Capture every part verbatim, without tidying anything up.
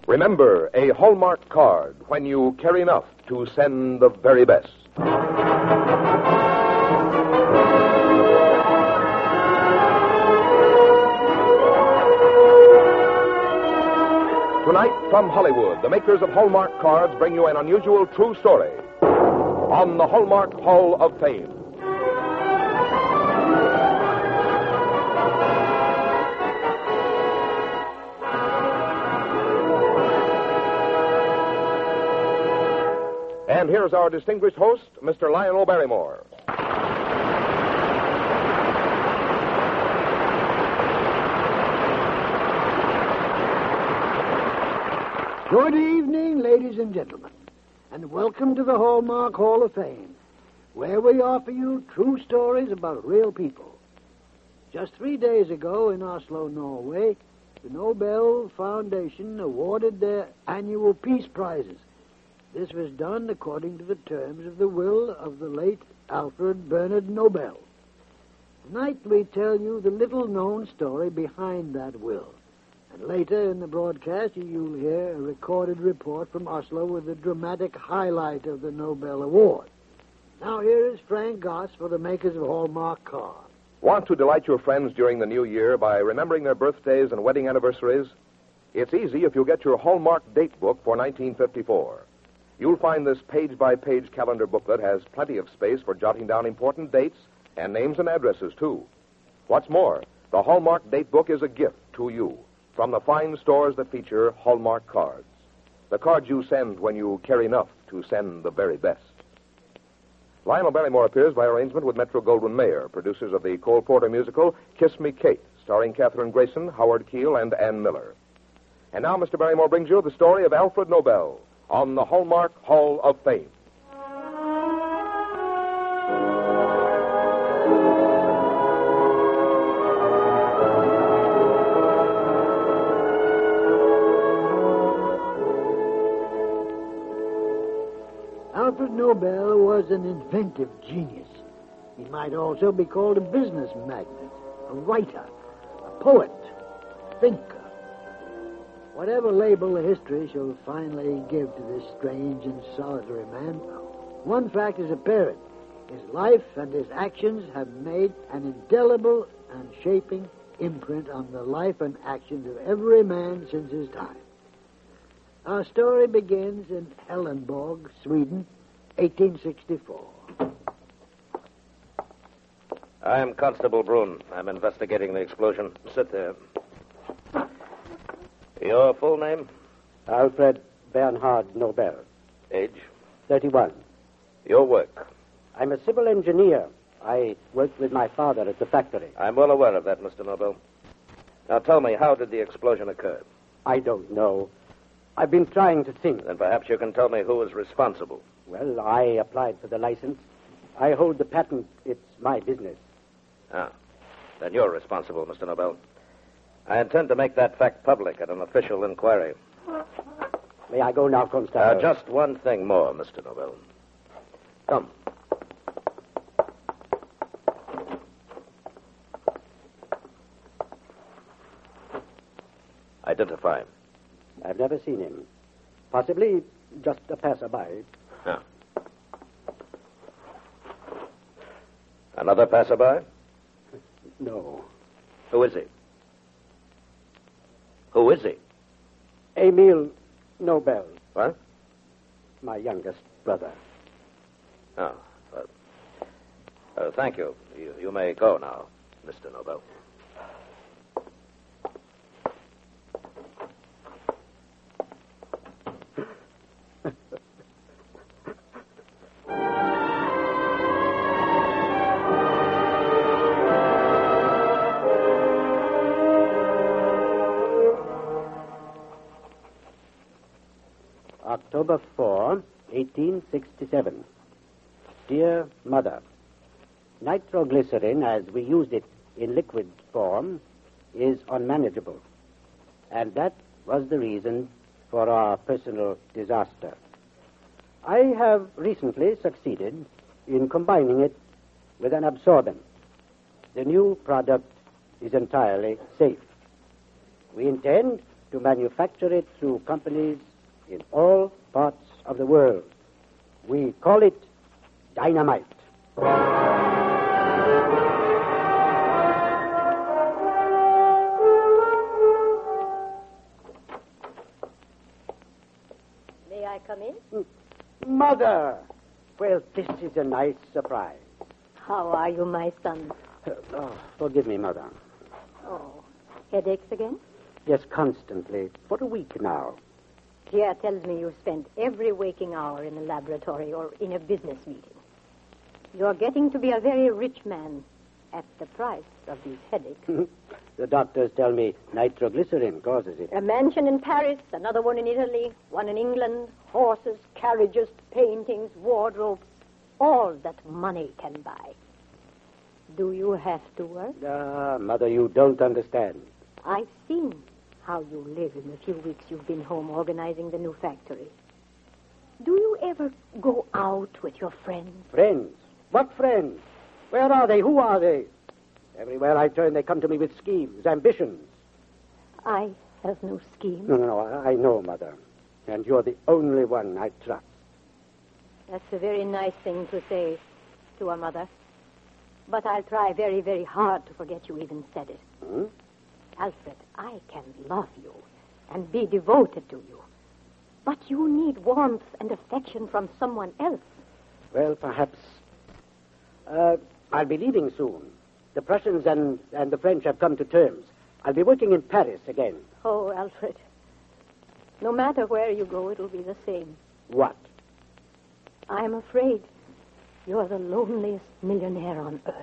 Remember, a Hallmark card when you care enough to send the very best. Tonight, from Hollywood, the makers of Hallmark cards bring you an unusual true story on the Hallmark Hall of Fame. And here's our distinguished host, Mister Lionel Barrymore. Good evening, ladies and gentlemen, and welcome to the Hallmark Hall of Fame, where we offer you true stories about real people. Just three days ago in Oslo, Norway, the Nobel Foundation awarded their annual peace prizes. This was done according to the terms of the will of the late Alfred Bernard Nobel. Tonight we tell you the little-known story behind that will. And later in the broadcast, you'll hear a recorded report from Oslo with the dramatic highlight of the Nobel Award. Now here is Frank Goss for the makers of Hallmark cards. Want to delight your friends during the new year by remembering their birthdays and wedding anniversaries? It's easy if you get your Hallmark date book for nineteen fifty-four. You'll find this page-by-page calendar booklet has plenty of space for jotting down important dates and names and addresses, too. What's more, the Hallmark date book is a gift to you from the fine stores that feature Hallmark cards. The cards you send when you care enough to send the very best. Lionel Barrymore appears by arrangement with Metro-Goldwyn-Mayer, producers of the Cole Porter musical Kiss Me Kate, starring Katherine Grayson, Howard Keel, and Ann Miller. And now Mister Barrymore brings you the story of Alfred Nobel on the Hallmark Hall of Fame. Alfred Nobel was an inventive genius. He might also be called a business magnate, a writer, a poet, a thinker. Whatever label the history shall finally give to this strange and solitary man, one fact is apparent. His life and his actions have made an indelible and shaping imprint on the life and actions of every man since his time. Our story begins in Ellenborg, Sweden, eighteen sixty-four. I am Constable Brun. I'm investigating the explosion. Sit there. Your full name? Alfred Bernhard Nobel. Age? thirty-one. Your work? I'm a civil engineer. I worked with my father at the factory. I'm well aware of that, Mister Nobel. Now tell me, how did the explosion occur? I don't know. I've been trying to think. Then perhaps you can tell me who was responsible. Well, I applied for the license. I hold the patent. It's my business. Ah, then you're responsible, Mister Nobel. I intend to make that fact public at an official inquiry. May I go now, Constable? Uh, just one thing more, Mister Nobel. Come. Identify him. I've never seen him. Possibly just a passerby. Ah. Another passerby? No. Who is he? Who is he? Emil Nobel. What? My youngest brother. Oh, well, uh, thank you. you. You may go now, Mister Nobel. October fourth, eighteen sixty-seven. Dear Mother, nitroglycerin, as we used it in liquid form, is unmanageable. And that was the reason for our personal disaster. I have recently succeeded in combining it with an absorbent. The new product is entirely safe. We intend to manufacture it through companies in all parts of the world. We call it dynamite. May I come in? Mother! Well, this is a nice surprise. How are you, my son? Uh, oh, forgive me, Mother. Oh, headaches again? Yes, constantly. For a week now. Pierre tells me you spent every waking hour in the laboratory or in a business meeting. You're getting to be a very rich man at the price of these headaches. The doctors tell me nitroglycerin causes it. A mansion in Paris, another one in Italy, one in England, horses, carriages, paintings, wardrobes, all that money can buy. Do you have to work? Ah, Mother, you don't understand. I've seen how you live in the few weeks you've been home organizing the new factory. Do you ever go out with your friends? Friends? What friends? Where are they? Who are they? Everywhere I turn, they come to me with schemes, ambitions. I have no scheme. No, no, no, I, I know, Mother. And you're the only one I trust. That's a very nice thing to say to a mother. But I'll try very, very hard to forget you even said it. Hmm? Alfred, I can love you and be devoted to you. But you need warmth and affection from someone else. Well, perhaps. Uh, I'll be leaving soon. The Prussians and, and the French have come to terms. I'll be working in Paris again. Oh, Alfred. No matter where you go, it'll be the same. What? I'm afraid you're the loneliest millionaire on earth.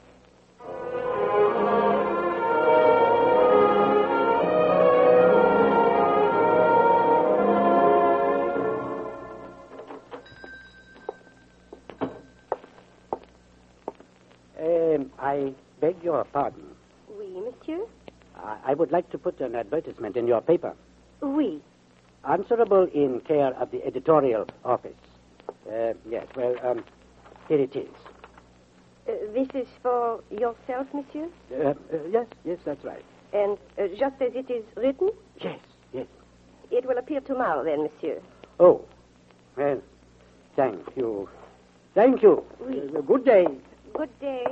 Um, I beg your pardon. Oui, monsieur? I, I would like to put an advertisement in your paper. Oui. Answerable in care of the editorial office. Uh, yes, well, um, here it is. Uh, this is for yourself, monsieur? Uh, uh, yes, yes, that's right. And uh, just as it is written? Yes, yes. It will appear tomorrow, then, monsieur. Oh, well, thank you. Thank you. Oui. Uh, good day. Good day.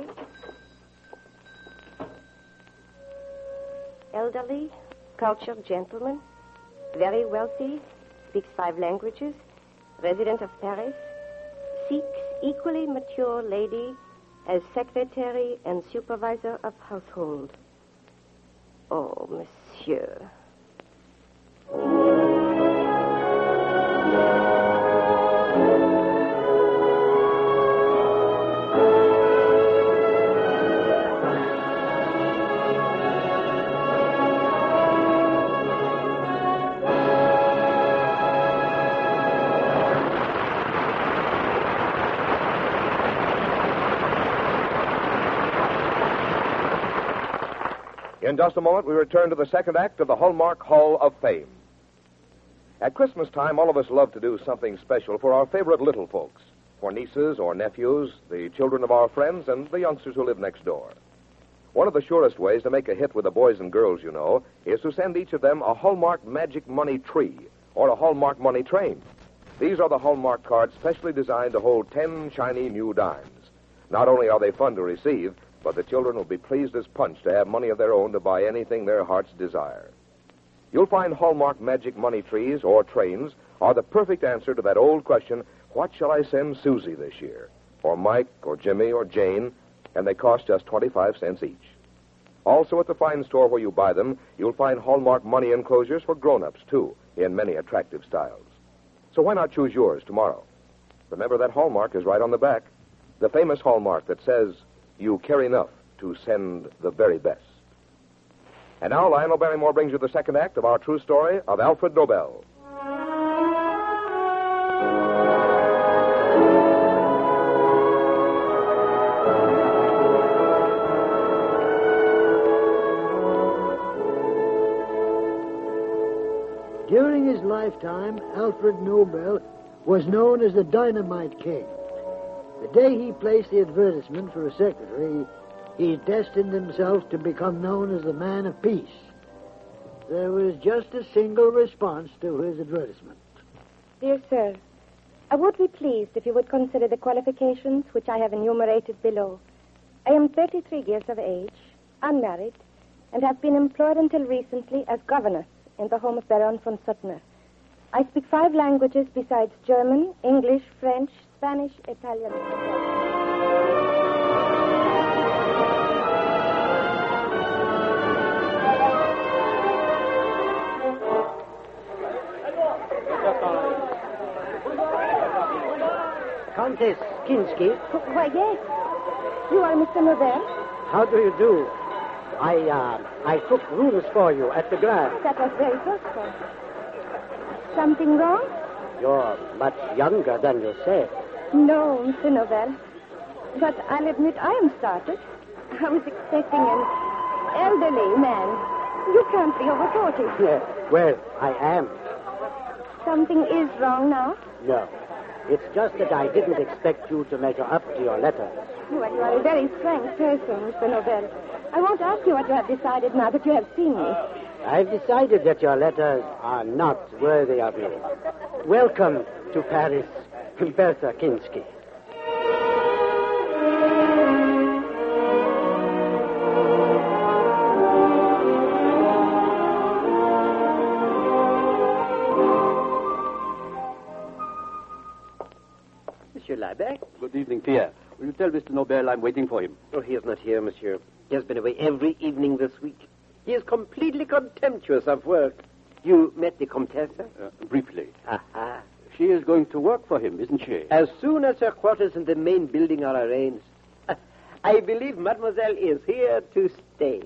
Elderly, cultured gentleman, very wealthy, speaks five languages, resident of Paris, seeks equally mature lady as secretary and supervisor of household. Oh, monsieur. In just a moment, we return to the second act of the Hallmark Hall of Fame. At Christmas time, all of us love to do something special for our favorite little folks, for nieces or nephews, the children of our friends, and the youngsters who live next door. One of the surest ways to make a hit with the boys and girls, you know, is to send each of them a Hallmark Magic Money Tree or a Hallmark Money Train. These are the Hallmark cards specially designed to hold ten shiny new dimes. Not only are they fun to receive, but the children will be pleased as punch to have money of their own to buy anything their hearts desire. You'll find Hallmark Magic Money Trees or Trains are the perfect answer to that old question, what shall I send Susie this year? Or Mike, or Jimmy, or Jane, and they cost just twenty-five cents each. Also at the fine store where you buy them, you'll find Hallmark money enclosures for grown-ups, too, in many attractive styles. So why not choose yours tomorrow? Remember that Hallmark is right on the back. The famous Hallmark that says, you care enough to send the very best. And now Lionel Barrymore brings you the second act of our true story of Alfred Nobel. During his lifetime, Alfred Nobel was known as the Dynamite King. The day he placed the advertisement for a secretary, he destined himself to become known as the Man of Peace. There was just a single response to his advertisement. Dear sir, I would be pleased if you would consider the qualifications which I have enumerated below. I am thirty-three years of age, unmarried, and have been employed until recently as governess in the home of Baron von Suttner. I speak five languages besides German, English, French, Spanish, Italian, and Dutch. Countess Kinsky, Why, yes. You are Mister Nobel? how do you do? I, uh, I took rooms for you at the Grand. That was very thoughtful. Something wrong? You're much younger than you said. No, Mister Nobel. But I'll admit I am startled. I was expecting an elderly man. You can't be over forty. Yeah, well, I am. Something is wrong now. No. It's just that I didn't expect you to measure up to your letters. Well, you are a very frank person, Mister Nobel. I won't ask you what you have decided now that you have seen me. I've decided that your letters are not worthy of you. Welcome to Paris, Bertha Kinsky. Monsieur Labec? Good evening, Pierre. Will you tell Mister Nobel I'm waiting for him? Oh, he is not here, monsieur. He has been away every evening this week. He is completely contemptuous of work. You met the Comtesse? Uh, briefly. Aha. She is going to work for him, isn't she? As soon as her quarters in the main building are arranged. I believe Mademoiselle is here to stay.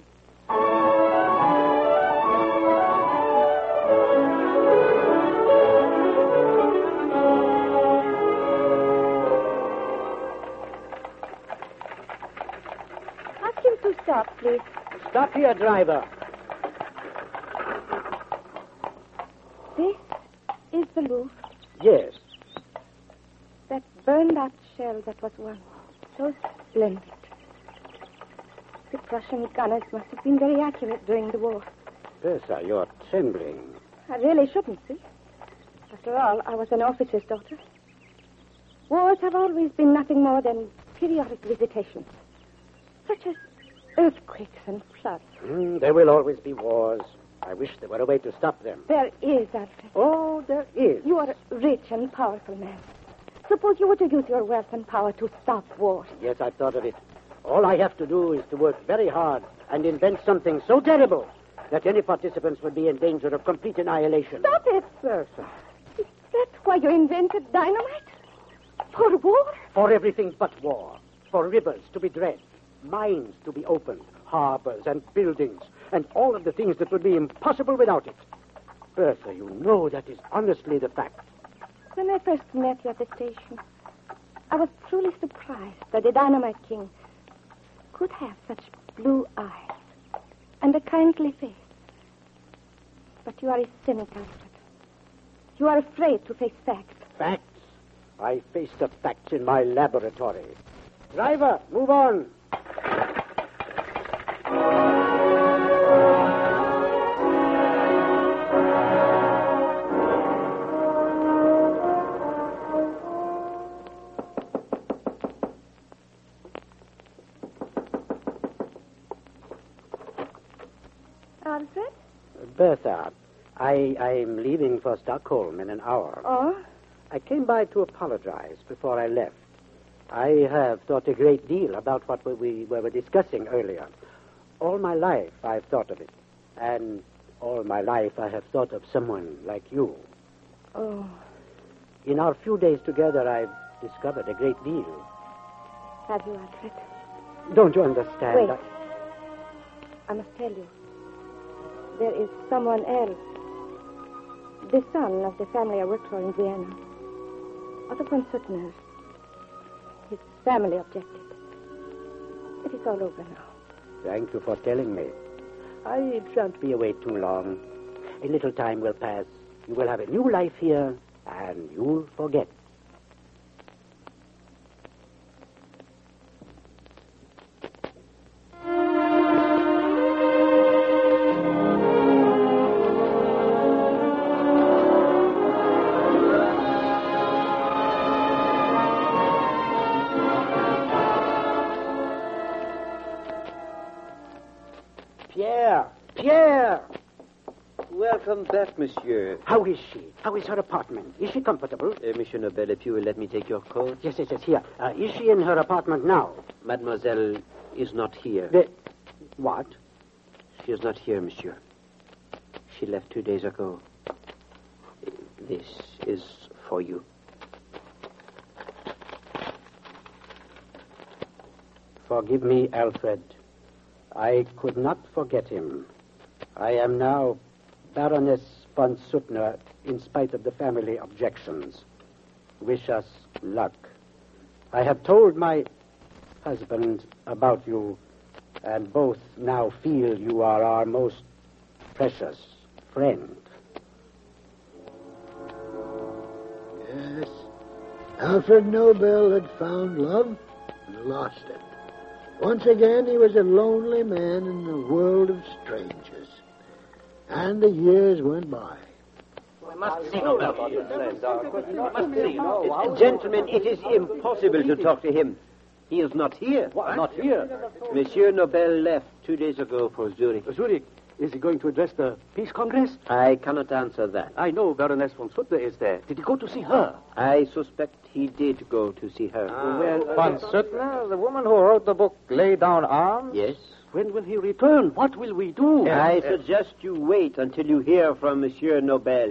Ask him to stop, please. Stop here, driver. This is the Louvre. Yes. That burned-out shell that was once so splendid. The Prussian gunners must have been very accurate during the war. Bertha, you're trembling. I really shouldn't, see. After all, I was an officer's daughter. Wars have always been nothing more than periodic visitations, such as earthquakes and floods. Mm, there will always be wars. I wish there were a way to stop them. There is, Alfred. Oh, there is. You are a rich and powerful man. Suppose you were to use your wealth and power to stop wars. Yes, I've thought of it. All I have to do is to work very hard and invent something so terrible that any participants would be in danger of complete annihilation. Stop it! Bertha. Is that why you invented dynamite? For war? For everything but war. For rivers to be dredged, mines to be opened, harbors and buildings, and all of the things that would be impossible without it. Bertha, you know that is honestly the fact. When I first met you at the station, I was truly surprised that the Dynamite King could have such blue eyes and a kindly face. But you are a cynic, Alfred. You are afraid to face facts. Facts? I face the facts in my laboratory. Driver, move on. Alfred? Bertha, I, I'm leaving for Stockholm in an hour. Oh? I came by to apologize before I left. I have thought a great deal about what we, we were discussing earlier. All my life I've thought of it. And all my life I have thought of someone like you. Oh. In our few days together, I've discovered a great deal. Have you, Alfred? Don't you understand? Wait. I- I must tell you. There is someone else. The son of the family I worked for in Vienna. Otto von Suttner. His family objected. It is all over now. Thank you for telling me. I shan't be away too long. A little time will pass. You will have a new life here, and you'll forget. Welcome back, monsieur. How is she? How is her apartment? Is she comfortable? Uh, Monsieur Nobel, if you will let me take your coat. Yes, yes, yes, here. Uh, is she in her apartment now? Mademoiselle is not here. The... What? She is not here, monsieur. She left two days ago. This is for you. Forgive me, Alfred. I could not forget him. I am now Baroness von Suttner, in spite of the family objections. Wish us luck. I have told my husband about you, and both now feel you are our most precious friend. Yes. Alfred Nobel had found love and lost it. Once again, he was a lonely man in a world of strangers. And the years went by. We must see Nobel. Gentlemen, it is impossible to talk to him. He is not here. What? Not here. Monsieur Nobel left two days ago for Zurich. Zurich, is he going to address the Peace Congress? I cannot answer that. I know Baroness von Suttner is there. Did he go to see her? I suspect he did go to see her. Ah, well, von Suttner, the woman who wrote the book Lay Down Arms? Yes. When will he return? What will we do? I suggest you wait until you hear from Monsieur Nobel.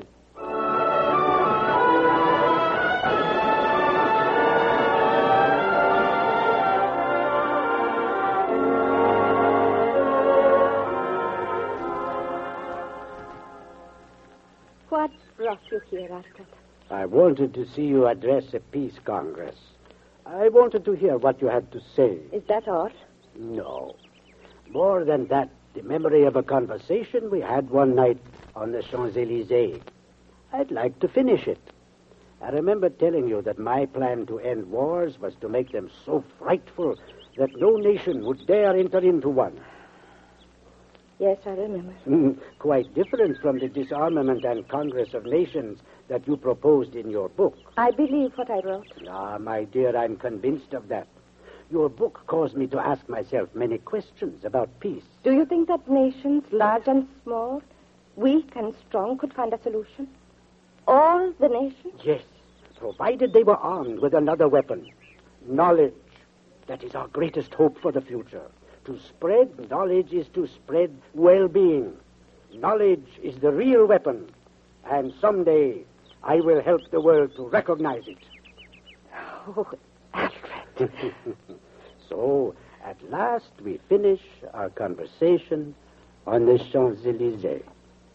What brought you here, Alfred? I wanted to see you address a peace congress. I wanted to hear what you had to say. Is that all? No. More than that, the memory of a conversation we had one night on the Champs-Élysées. I'd like to finish it. I remember telling you that my plan to end wars was to make them so frightful that no nation would dare enter into one. Yes, I remember. Mm, quite different from the disarmament and Congress of Nations that you proposed in your book. I believe what I wrote. Ah, my dear, I'm convinced of that. Your book caused me to ask myself many questions about peace. Do you think that nations, large and small, weak and strong, could find a solution? All the nations? Yes, provided they were armed with another weapon. Knowledge. That is our greatest hope for the future. To spread knowledge is to spread well-being. Knowledge is the real weapon. And someday I will help the world to recognize it. Oh, Alfred. So, at last we finish our conversation on the Champs-Élysées.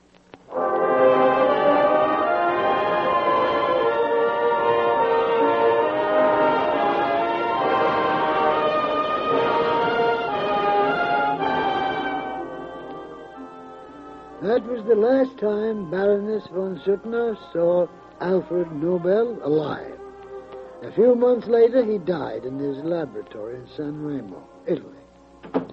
That was the last time Baroness von Suttner saw Alfred Nobel alive. A few months later, he died in his laboratory in San Remo, Italy.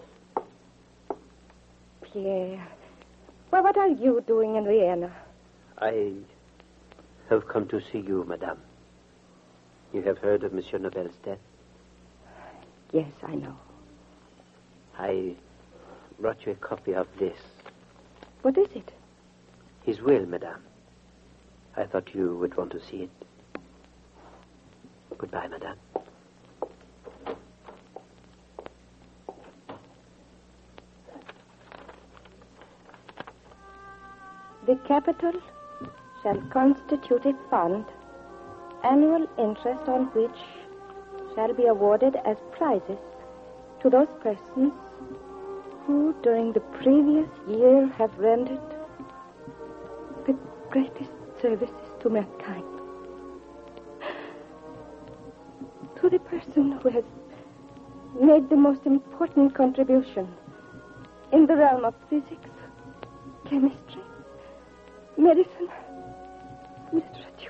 Pierre, well, what are you doing in Vienna? I have come to see you, madame. You have heard of Monsieur Nobel's death? Yes, I know. I brought you a copy of this. What is it? His will, madame. I thought you would want to see it. Goodbye, madame. The capital shall constitute a fund, annual interest on which shall be awarded as prizes to those persons who during the previous year have rendered the greatest services to mankind. To the person who has made the most important contribution in the realm of physics, chemistry, medicine, literature.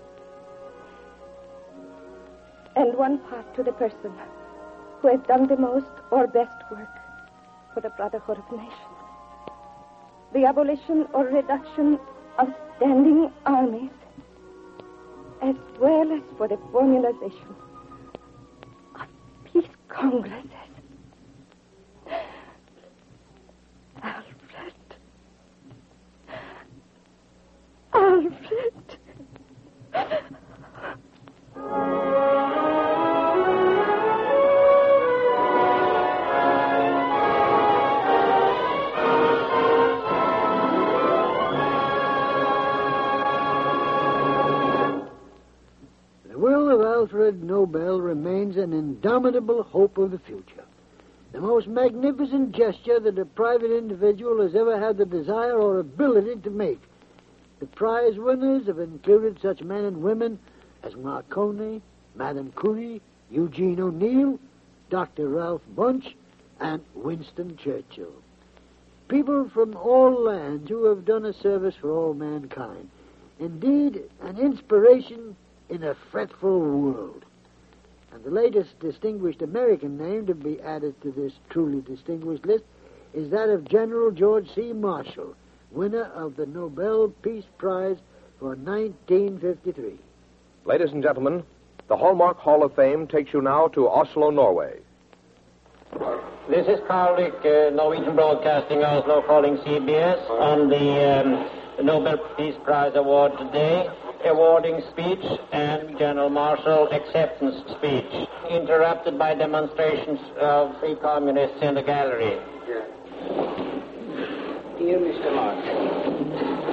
And one part to the person who has done the most or best work for the brotherhood of nations. The abolition or reduction of standing armies, as well as for the formalization of peace congresses. Alfred. Alfred Nobel remains an indomitable hope of the future. The most magnificent gesture that a private individual has ever had the desire or ability to make. The prize winners have included such men and women as Marconi, Madame Curie, Eugene O'Neill, Doctor Ralph Bunche, and Winston Churchill. People from all lands who have done a service for all mankind. Indeed, an inspiration in a fretful world. And the latest distinguished American name to be added to this truly distinguished list is that of General George C. Marshall, winner of the Nobel Peace Prize for nineteen fifty-three. Ladies and gentlemen, the Hallmark Hall of Fame takes you now to Oslo, Norway. This is Carl Rick, uh, Norwegian Broadcasting Oslo, calling C B S on the um, Nobel Peace Prize Award today. Awarding speech and General Marshall acceptance speech, interrupted by demonstrations of free communists in the gallery. Dear Mister Marshall,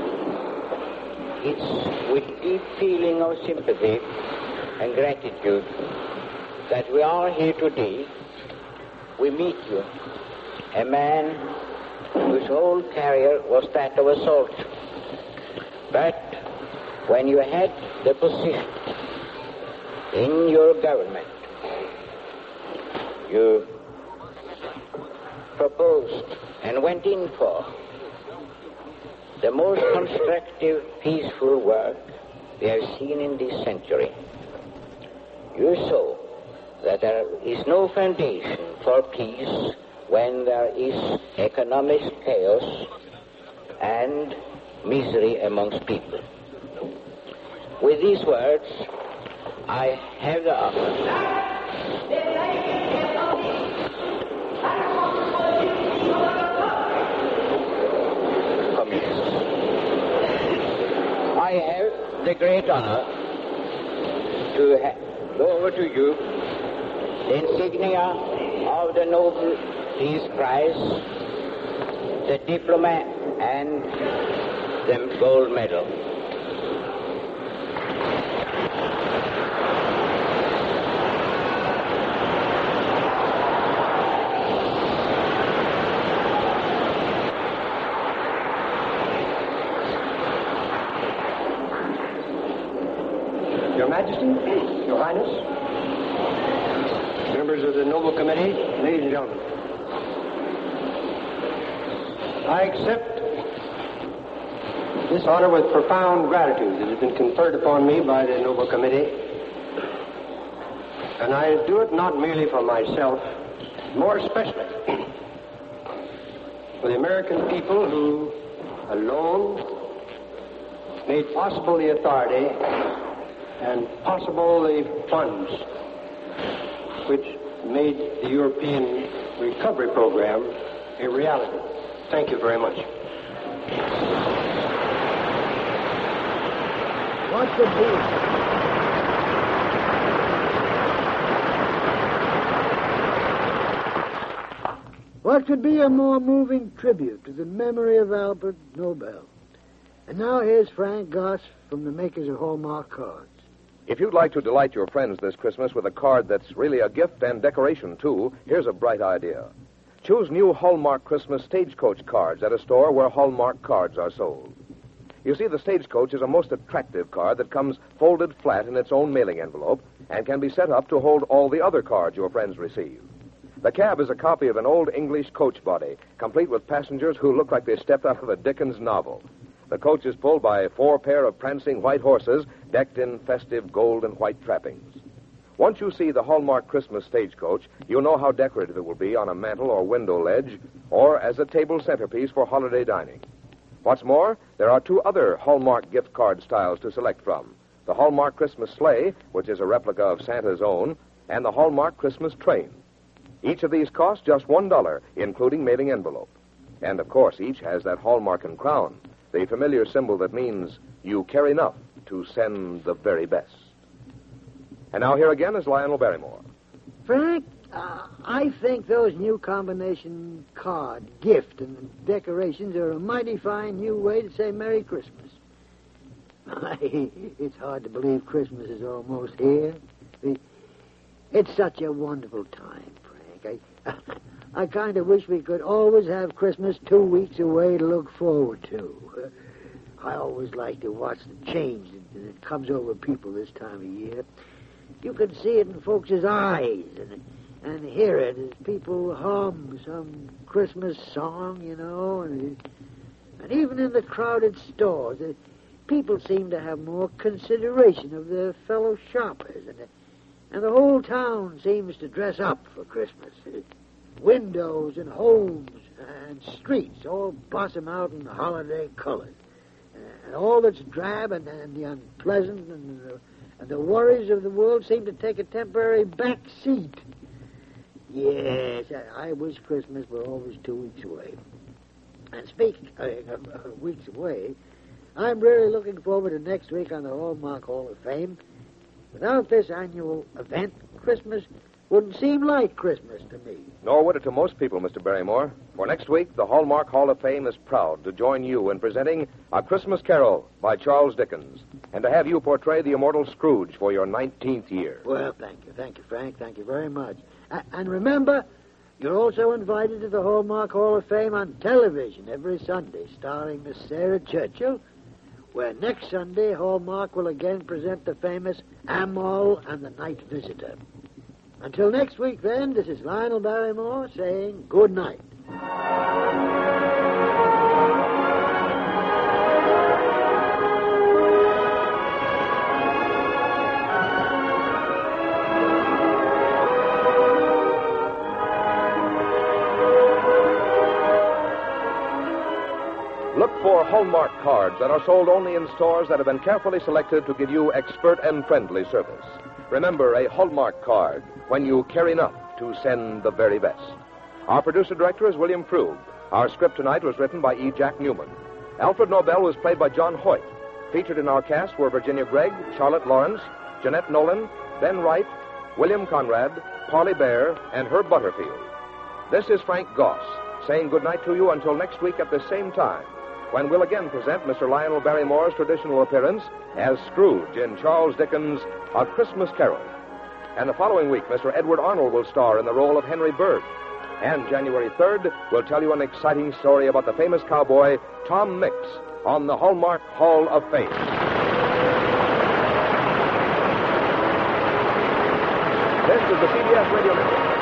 it's with deep feeling of sympathy and gratitude that we are here today. We meet you, a man whose whole career was that of a soldier. But when you had the position in your government, you proposed and went in for the most constructive, peaceful work we have seen in this century. You saw that there is no foundation for peace when there is economic chaos and misery amongst people. With these words, I have the honor I have the great honor to hand over to you the insignia of the Nobel Peace Prize, the diploma, and the gold medal. Your Majesty, Your Highness, members of the Nobel Committee, ladies and gentlemen, I accept this honor with profound gratitude that has been conferred upon me by the Nobel Committee, and I do it not merely for myself, more especially for the American people who alone made possible the authority and possible the funds which made the European Recovery Program a reality. Thank you very much. What could be? What could be a more moving tribute to the memory of Albert Nobel? And now here's Frank Goss from the makers of Hallmark cards. If you'd like to delight your friends this Christmas with a card that's really a gift and decoration, too, here's a bright idea. Choose new Hallmark Christmas Stagecoach cards at a store where Hallmark cards are sold. You see, the Stagecoach is a most attractive card that comes folded flat in its own mailing envelope and can be set up to hold all the other cards your friends receive. The cab is a copy of an old English coach body, complete with passengers who look like they stepped out of a Dickens novel. The coach is pulled by four pair of prancing white horses decked in festive gold and white trappings. Once you see the Hallmark Christmas Stagecoach, you'll know how decorative it will be on a mantel or window ledge or as a table centerpiece for holiday dining. What's more, there are two other Hallmark gift card styles to select from. The Hallmark Christmas Sleigh, which is a replica of Santa's own, and the Hallmark Christmas Train. Each of these costs just one dollar, including mailing envelope. And, of course, each has that Hallmark and crown, the familiar symbol that means you care enough to send the very best. And now here again is Lionel Barrymore. Frank, uh, I think those new combination card, gift, and decorations are a mighty fine new way to say Merry Christmas. It's hard to believe Christmas is almost here. It's such a wonderful time, Frank. I, I kind of wish we could always have Christmas two weeks away to look forward to. I always like to watch the change that, that comes over people this time of year. You can see it in folks' eyes and, and hear it as people hum some Christmas song, you know, and, and even in the crowded stores, uh, people seem to have more consideration of their fellow shoppers, and, and the whole town seems to dress up for Christmas. Windows and homes and streets all blossom out in holiday colors. And all that's drab and, and the unpleasant and the, and the worries of the world seem to take a temporary back seat. Yes, I, I wish Christmas were always two weeks away. And speaking of uh, weeks away, I'm really looking forward to next week on the Hallmark Hall of Fame. Without this annual event, Christmas wouldn't seem like Christmas to me. Nor would it to most people, Mister Barrymore. For next week, the Hallmark Hall of Fame is proud to join you in presenting A Christmas Carol by Charles Dickens, and to have you portray the immortal Scrooge for your nineteenth year. Well, thank you. Thank you, Frank. Thank you very much. A- and remember, you're also invited to the Hallmark Hall of Fame on television every Sunday, starring Miss Sarah Churchill, where next Sunday, Hallmark will again present the famous Amol and the Night Visitor. Until next week, then, this is Lionel Barrymore saying good night. Look for Hallmark cards that are sold only in stores that have been carefully selected to give you expert and friendly service. Remember, a Hallmark card when you care enough to send the very best. Our producer-director is William Krug. Our script tonight was written by E. Jack Newman. Alfred Nobel was played by John Hoyt. Featured in our cast were Virginia Gregg, Charlotte Lawrence, Jeanette Nolan, Ben Wright, William Conrad, Parley Bear, and Herb Butterfield. This is Frank Goss, saying goodnight to you until next week at the same time, when we'll again present Mister Lionel Barrymore's traditional appearance as Scrooge in Charles Dickens' A Christmas Carol. And the following week, Mister Edward Arnold will star in the role of Henry Berg. And January third, we'll tell you an exciting story about the famous cowboy, Tom Mix, on the Hallmark Hall of Fame. This is the C B S Radio Network.